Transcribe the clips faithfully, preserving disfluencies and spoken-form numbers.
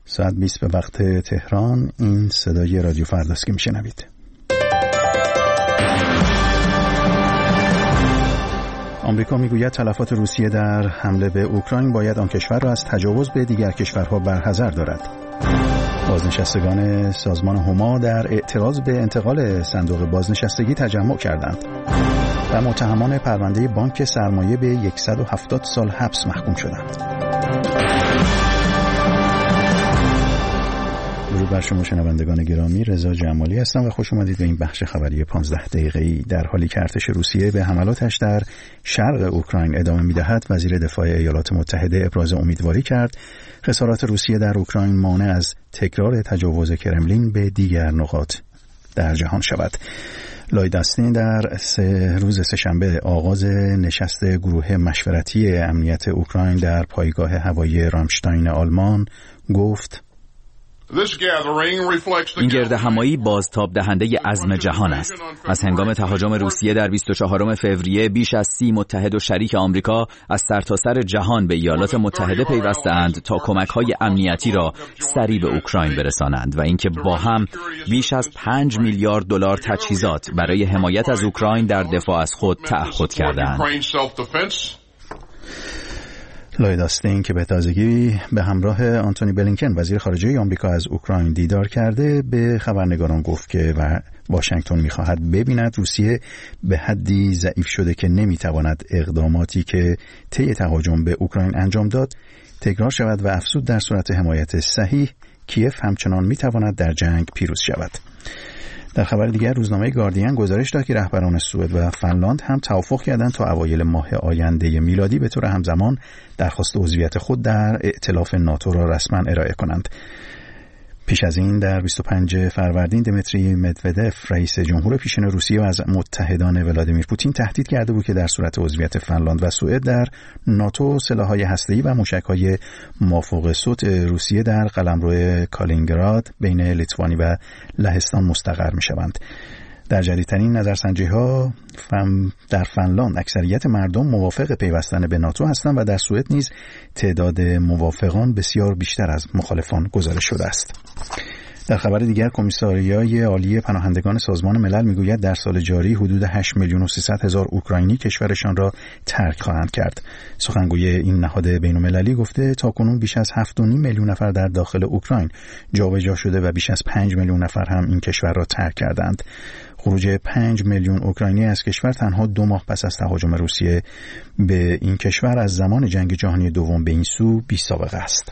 ساعت بیست به وقت تهران. این صدای رادیو فرداست که میشنوید. آمریکا میگوید تلفات روسیه در حمله به اوکراین باید آن کشور را از تجاوز به دیگر کشورها برحذر دارد. بازنشستگان سازمان هما در اعتراض به انتقال صندوق بازنشستگی تجمع کردند و متهمان پرونده بانک سرمایه به صد و هفتاد سال حبس محکوم شدند. درود بر شما شنوندگان گرامی، رضا جمالی هستم و خوش اومدید به این بخش خبری پانزده دقیقه‌ای. در حالی که ارتش روسیه به حملاتش در شرق اوکراین ادامه می‌دهد، وزیر دفاع ایالات متحده ابراز امیدواری کرد خسارات روسیه در اوکراین مانع از تکرار تجاوز کرملین به دیگر نقاط در جهان شود. لوید استین در سه روز سه‌شنبه آغاز نشست گروه مشورتی امنیت اوکراین در پایگاه هوایی رامشتاین آلمان گفت: این گرد همایی بازتاب دهنده عزم جهان است. از هنگام تهاجم روسیه در بیست و چهارم فوریه بیش از سی متحد و شریک آمریکا از سرتاسر جهان به ایالات متحده پیوسته‌اند تا کمک‌های امنیتی را سریع به اوکراین برسانند و اینکه با هم بیش از پنج میلیارد دلار تجهیزات برای حمایت از اوکراین در دفاع از خود تعهد کردند. لوید استین که به تازگی به همراه آنتونی بلینکن وزیر خارجه آمریکا از اوکراین دیدار کرده، به خبرنگاران گفت که و واشنگتن می‌خواهد ببیند روسیه به حدی ضعیف شده که نمی‌تواند اقداماتی که طی تهاجم به اوکراین انجام داد تکرار شود و افزود در صورت حمایت صحیح کیف همچنان می‌تواند در جنگ پیروز شود. در خبر دیگر روزنامه گاردین گزارش داد که رهبران سوئد و فنلاند هم توافق کردند تا اوایل ماه آینده میلادی به طور همزمان درخواست عضویت خود در ائتلاف ناتو را رسما ارائه کنند. پیش از این در بیست و پنجم فروردین دمیتری مدودف رئیس جمهور پیشین روسیه و از متحدان ولادیمیر پوتین تهدید کرده بود که در صورت عضویت فنلاند و سوئد در ناتو سلاح‌های هسته‌ای و موشک‌های مافوق صوت روسیه در قلمرو کالینینگراد بین لیتوانی و لهستان مستقر می‌شوند. در جدیدترین نظرسنجی‌ها در فنلاند اکثریت مردم موافق پیوستن به ناتو هستند و در سوئد نیز تعداد موافقان بسیار بیشتر از مخالفان گزارش شده است. در خبر دیگر کمیساریای عالی پناهندگان سازمان ملل میگوید در سال جاری حدود هشت میلیون و سیصد هزار اوکراینی کشورشان را ترک خواهند کرد. سخنگوی این نهاد بین‌المللی گفته تاکنون بیش از هفت و نیم میلیون نفر در داخل اوکراین جابجا شده و بیش از پنج میلیون نفر هم این کشور را ترک کردند. خروج پنج میلیون اوکراینی از کشور تنها دو ماه پس از تهاجم روسیه به این کشور از زمان جنگ جهانی دوم به این سو بی‌سابقه است.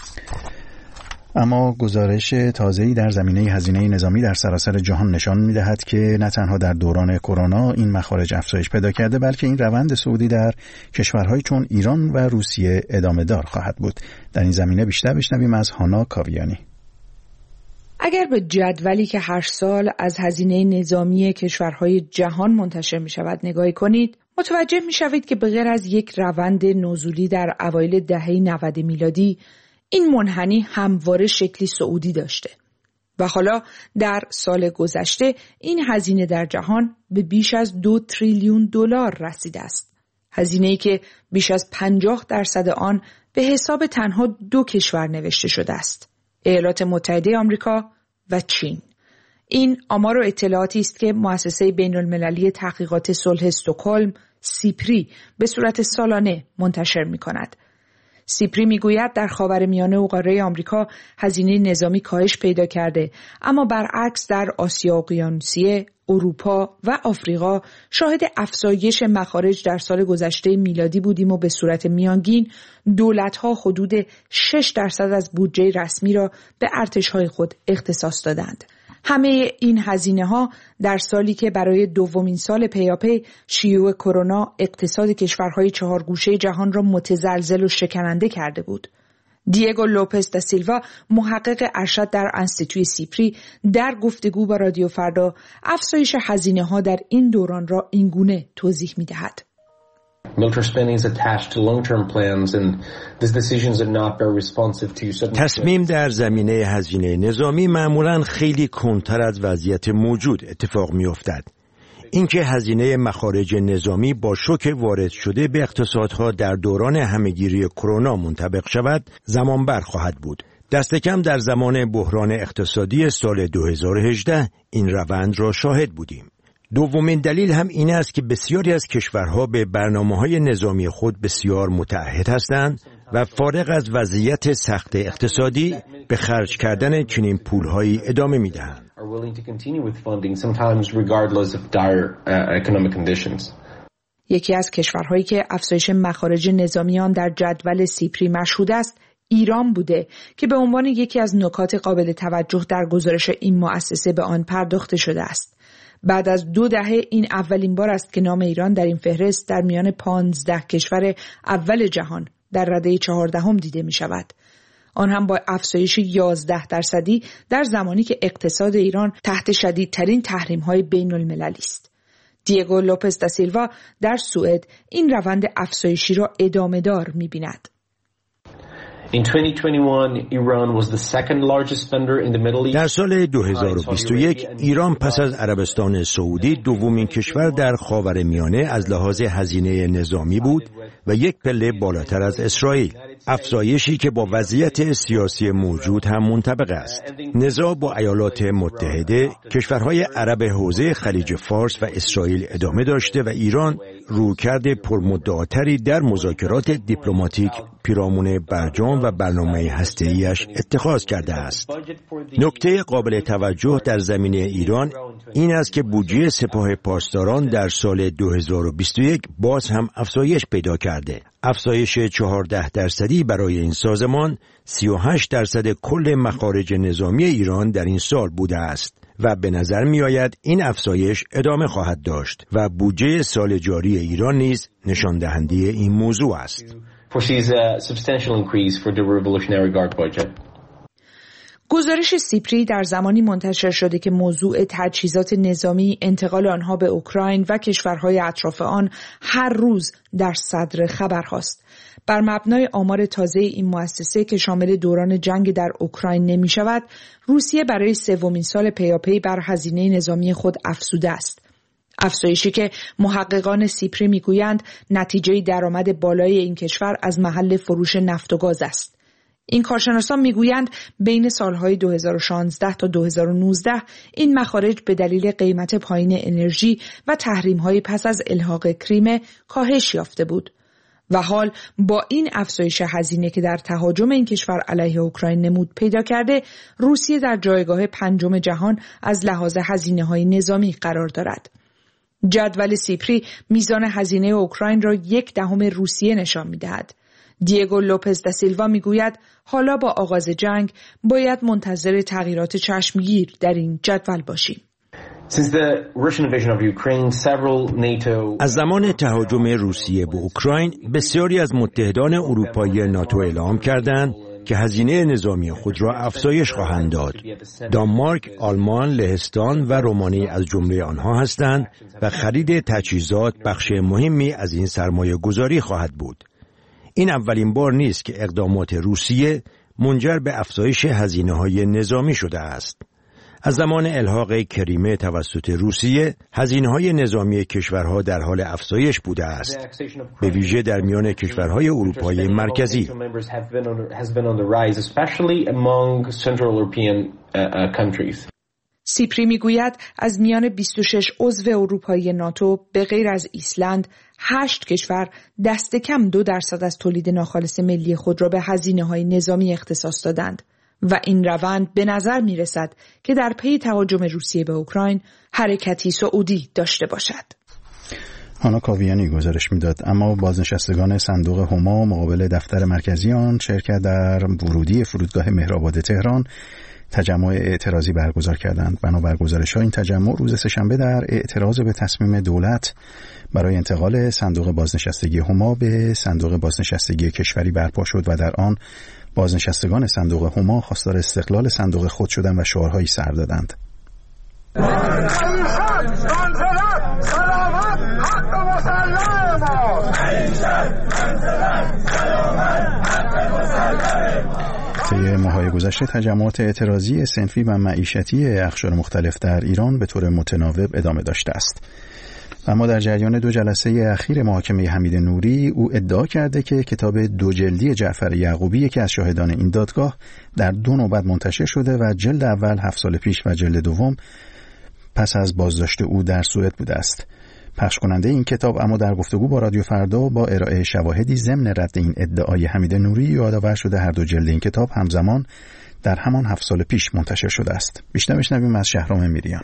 اما گزارش تازه‌ای در زمینه هزینه نظامی در سراسر جهان نشان می‌دهد که نه تنها در دوران کرونا این مخارج افزایش پیدا کرده، بلکه این روند صعودی در کشورهای چون ایران و روسیه ادامه دار خواهد بود. در این زمینه بیشتر بشنویم از هانا کاویانی. اگر به جدولی که هر سال از هزینه نظامی کشورهای جهان منتشر می شود نگاهی کنید، متوجه می شوید که به غیر از یک روند نزولی در اوایل دهه نود میلادی، این منحنی همواره شکلی صعودی داشته و حالا در سال گذشته این هزینه در جهان به بیش از دو تریلیون دلار رسیده است. هزینه‌ای که بیش از پنجاه درصد آن به حساب تنها دو کشور نوشته شده است: ایالات متحده آمریکا و چین. این آمار و اطلاعاتی است که مؤسسه بین‌المللی تحقیقات صلح استکهلم سیپری به صورت سالانه منتشر می‌کند. سیپری میگوید در خاورمیانه و قاره آمریکا هزینه نظامی کاهش پیدا کرده، اما برعکس در آسیا اقیانوسیه، اروپا و آفریقا شاهد افزایش مخارج در سال گذشته میلادی بودیم و به صورت میانگین دولت‌ها حدود شش درصد از بودجه رسمی را به ارتش‌های خود اختصاص دادند. همه این هزینه‌ها در سالی که برای دومین سال پیاپی شیوع کرونا اقتصاد کشورهای چهارگوشه جهان را متزلزل و شکننده کرده بود. دیگو لوپز دا سیلوا، محقق ارشد در انستیتوی سیپری، در گفتگو با رادیو فردا افزایش هزینه‌ها در این دوران را اینگونه توضیح می‌دهد. تصمیم در زمینه هزینه نظامی معمولاً خیلی کمتر از وضعیت موجود اتفاق می‌افتد. اینکه هزینه مخارج نظامی با شوک وارد شده به اقتصادها در دوران همهگیری کرونا منطبق شود زمان بر خواهد بود. دست کم در زمان بحران اقتصادی سال دو هزار و هجده این روند را شاهد بودیم. دومین دلیل هم این است که بسیاری از کشورها به برنامه‌های نظامی خود بسیار متعهد هستند و فارغ از وضعیت سخت اقتصادی به خرج کردن چنین پول‌هایی ادامه می‌دهند. یکی از کشورهایی که افزایش مخارج نظامی آن در جدول سیپری مشهود است، ایران بوده که به عنوان یکی از نکات قابل توجه در گزارش این مؤسسه به آن پرداخته شده است. بعد از دو دهه این اولین بار است که نام ایران در این فهرست در میان پانزده کشور اول جهان در رده چهاردهم دیده می شود. آن هم با افزایش یازده درصدی در زمانی که اقتصاد ایران تحت شدیدترین تحریم‌های بین المللی است. دیگو لوپز دا سیلوا در سوئد این روند افزایشی را ادامه دار می بیند. در سال دو هزار و بیست و یک ایران پس از عربستان سعودی دومین کشور در خاورمیانه از لحاظ هزینه نظامی بود و یک پله بالاتر از اسرائیل، افزایشی که با وضعیت سیاسی موجود هم منطبق است. نزاع با ایالات متحده، کشورهای عرب حوزه خلیج فارس و اسرائیل ادامه داشته و ایران رویکرد پرمدعاتری در مذاکرات دیپلماتیک پیرامون برجام و برنامه هسته‌ای‌اش اتخاذ کرده است. نکته قابل توجه در زمینه ایران این است که بودجه سپاه پاسداران در سال دو هزار و بیست و یک باز هم افزایش پیدا کرده. افزایش چهارده درصدی برای این سازمان سی و هشت درصد کل مخارج نظامی ایران در این سال بوده است و به نظر می آید این افزایش ادامه خواهد داشت و بودجه سال جاری ایران نیز نشان دهنده این موضوع است. گزارش سیپری در زمانی منتشر شده که موضوع تجهیزات نظامی، انتقال آنها به اوکراین و کشورهای اطراف آن هر روز در صدر خبرهاست. بر مبنای آمار تازه این مؤسسه که شامل دوران جنگ در اوکراین نمی شود، روسیه برای سومین سال پیاپی بر هزینه نظامی خود افزوده است. افزایشی که محققان سیپری میگویند نتیجه درآمد بالای این کشور از محل فروش نفت و گاز است. این کارشناسان میگویند بین سالهای دو هزار و شانزده تا دو هزار و نوزده این مخارج به دلیل قیمت پایین انرژی و تحریم‌های پس از الحاق کریم کاهش یافته بود و حال با این افزایش هزینه که در تهاجم این کشور علیه اوکراین نمود پیدا کرده، روسیه در جایگاه پنجم جهان از لحاظ هزینه‌های نظامی قرار دارد. جدول سیپری میزان هزینه اوکراین را یک دهم روسیه نشان می‌دهد. دیگو لوپز دا سیلوا میگوید حالا با آغاز جنگ باید منتظر تغییرات چشمگیر در این جدول باشیم. از زمان تهاجم روسیه به اوکراین بسیاری از متحدان اروپایی ناتو اعلام کردند که هزینه نظامی خود را افزایش خواهند داد. دانمارک، آلمان، لهستان و رومانی از جمله آنها هستند و خرید تجهیزات بخش مهمی از این سرمایه گذاری خواهد بود. این اولین بار نیست که اقدامات روسیه منجر به افزایش هزینه‌های نظامی شده است. از زمان الحاق کریمه توسط روسیه، هزینه‌های نظامی کشورها در حال افزایش بوده است، به ویژه در میان کشورهای اروپای مرکزی. سیپری میگوید از میان بیست و شش عضو اروپایی ناتو به غیر از ایسلند، هشت کشور دست کم دو درصد از تولید ناخالص ملی خود را به هزینه‌های نظامی اختصاص دادند و این روند به نظر می رسد که در پی تهاجم روسیه به اوکراین حرکتی سعودی داشته باشد. هانا کاویانی گزارش میداد. اما بازنشستگان صندوق هما مقابل دفتر مرکزی آن شرکت در ورودی فرودگاه مهرآباد تهران تجمع اعتراضی برگزار کردند. بنابر گزارش‌ها این تجمع روز سه‌شنبه در اعتراض به تصمیم دولت برای انتقال صندوق بازنشستگی هما به صندوق بازنشستگی کشوری برپا شد و در آن بازنشستگان صندوق هما خواستار استقلال صندوق خود شدند و شعارهایی سر دادند. طی ماه‌های گذشته تجمعات اعتراضی صنفی و معیشتی اقشار مختلف در ایران به طور متناوب ادامه داشته است. اما در جریان دو جلسه اخیر محاکمه حمید نوری، او ادعا کرده که کتاب دو جلدی جعفر یعقوبی، یکی از شاهدان این دادگاه، در دو نوبت منتشر شده و جلد اول هفت سال پیش و جلد دوم پس از بازداشت او در سوئد بوده است. پخش کننده این کتاب اما در گفتگو با رادیو فردا با ارائه شواهدی ضمن رد این ادعای حمید نوری یادآور شده هر دو جلد این کتاب همزمان در همان هفت سال پیش منتشر شده است. بیشتر بشنویم از شهرام میریان.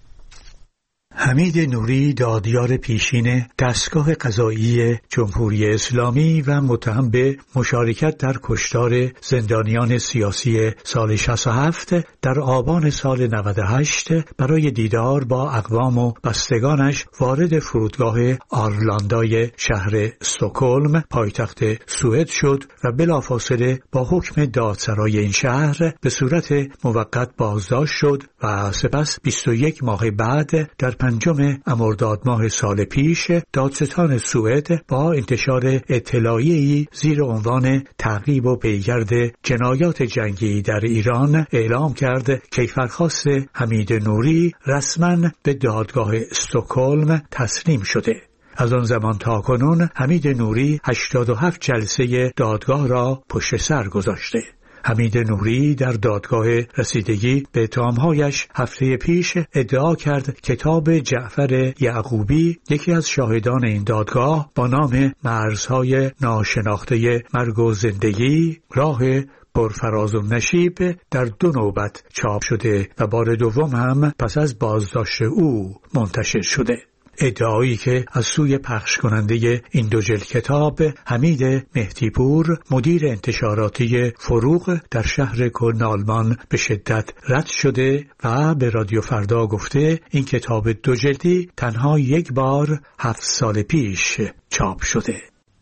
حمید نوری، دادیار پیشین دستگاه قضایی جمهوری اسلامی و متهم به مشارکت در کشتار زندانیان سیاسی سال شصت و هفت، در آبان سال نود و هشت برای دیدار با اقوام و بستگانش وارد فرودگاه آرلاندای شهر استکهلم پایتخت سوئد شد و بلافاصله با حکم دادسرای این شهر به صورت موقت بازداشت شد و سپس بیست و یک ماه بعد در پنجم مرداد ماه سال پیش دادستان سوئد با انتشار اطلاعیه‌ای زیر عنوان تعقیب و پیگرد جنایات جنگی در ایران اعلام کرد کیفرخواست حمید نوری رسما به دادگاه استکهلم تسلیم شده. از آن زمان تا کنون حمید نوری هشتاد و هفت جلسه دادگاه را پشت سر گذاشته. حمید نوری در دادگاه رسیدگی به اتهام‌هایش هفته پیش ادعا کرد کتاب جعفر یعقوبی، یکی از شاهدان این دادگاه، با نام مرزهای ناشناخته مرگ و زندگی، راه پرفراز و نشیب، در دو نوبت چاپ شده و بار دوم هم پس از بازداشت او منتشر شده. ادعایی که از سوی پخش کننده این دو جلد کتاب حمید مهدیپور، مدیر انتشاراتی فروغ در شهر کلن آلمان، به شدت رد شده و به رادیو فردا گفته این کتاب دو جلدی تنها یک بار هفت سال پیش چاپ شده.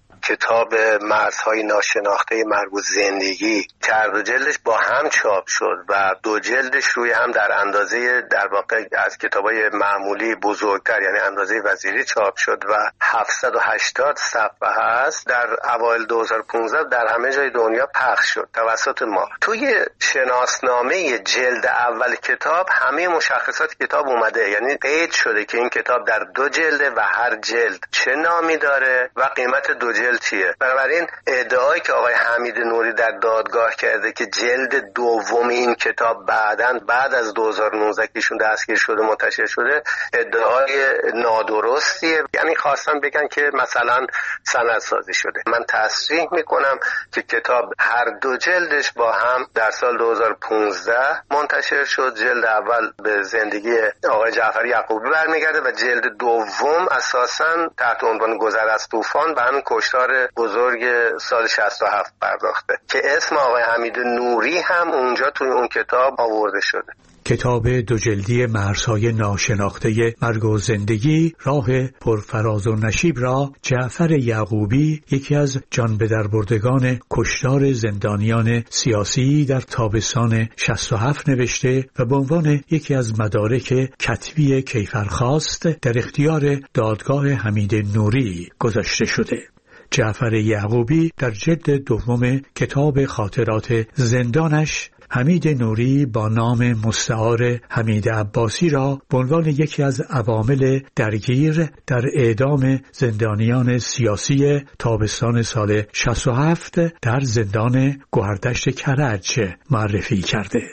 کتاب مرزهای ناشناخته مرگ و زندگی هر دو جلدش با هم چاپ شد و دو جلدش روی هم در اندازه در واقع از کتابای معمولی بزرگتر، یعنی اندازه وزیری چاپ شد و هفتصد و هشتاد صفحه هست. در اوایل دو هزار و پانزده در همه جای دنیا پخش شد توسط ما. توی شناسنامه جلد اول کتاب همه مشخصات کتاب اومده، یعنی قید شده که این کتاب در دو جلده و هر جلد چه نامی داره و قیمت دو جلد چیه. بنابراین ادعایی که آقای حمید نوری در دادگاه کرده که جلد دوم این کتاب بعداً بعد از دو هزار و نوزده که ایشون دستگیر شده منتشر شده ادعای نادرستیه. یعنی خواستن بگن که مثلا سندسازی شده. من تصریح میکنم که کتاب هر دو جلدش با هم در سال دو هزار و پانزده منتشر شد. جلد اول به زندگی آقای جعفر یعقوبی برمیگرده و جلد دوم اساساً تحت عنوان گذر از طوفان به همین کشتار بزرگ سال شصت و هفت پرداخته که اسم آقای حمید نوری هم اونجا توی اون کتاب آورده شده. کتاب دو جلدی مرزهای ناشناخته مرگ و زندگی، راه پرفراز و نشیب را جعفر یعقوبی، یکی از جان به در بردگان کشتار زندانیان سیاسی در تابستان شصت و هفت نوشته و به عنوان یکی از مدارک کتبی کیفرخواست در اختیار دادگاه حمید نوری گذاشته شده. جعفر یعقوبی در جلد دوم کتاب خاطرات زندانش حمید نوری با نام مستعار حمید عباسی را به عنوان یکی از عوامل درگیر در اعدام زندانیان سیاسی تابستان سال شصت و هفت در زندان گوهردشت کرج معرفی کرده.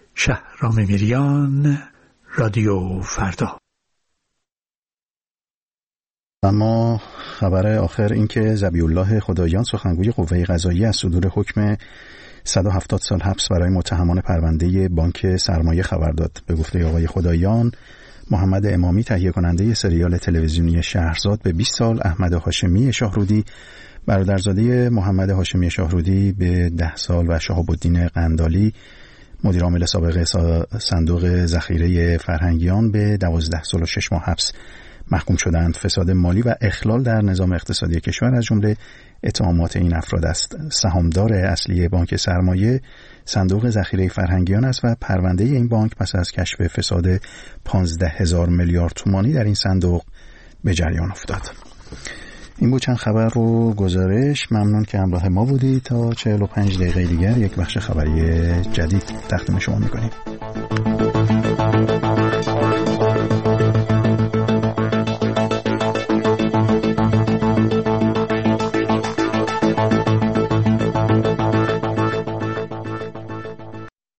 شهرام میریان، رادیو فردا. اما خبر آخر این که ذبیح الله خدایان، سخنگوی قوه قضاییه، از صدور حکم صد و هفتاد سال حبس برای متهمان پرونده بانک سرمایه خبر داد. به گفته آقای خدایان، محمد امامی، تهیه کننده سریال تلویزیونی شهرزاد، به بیست سال، احمد هاشمی شاهرودی، برادرزاده محمد هاشمی شاهرودی، به ده سال و شهاب الدین قندالی، مدیر عامل سابق صندوق ذخیره فرهنگیان، به دوازده سال و شش ماه حبس محکوم شدند. فساد مالی و اخلال در نظام اقتصادی کشور از جمله اتهامات این افراد است. سهامدار اصلی بانک سرمایه صندوق ذخیره فرهنگیان است و پرونده این بانک پس از کشف فساد پانزده هزار میلیارد تومانی در این صندوق به جریان افتاد. این بود چند خبر رو گزارش. ممنون که همراه ما بودید. تا چهل و پنج دقیقه دیگر یک بخش خبری جدید تقدیم شما می‌کنیم.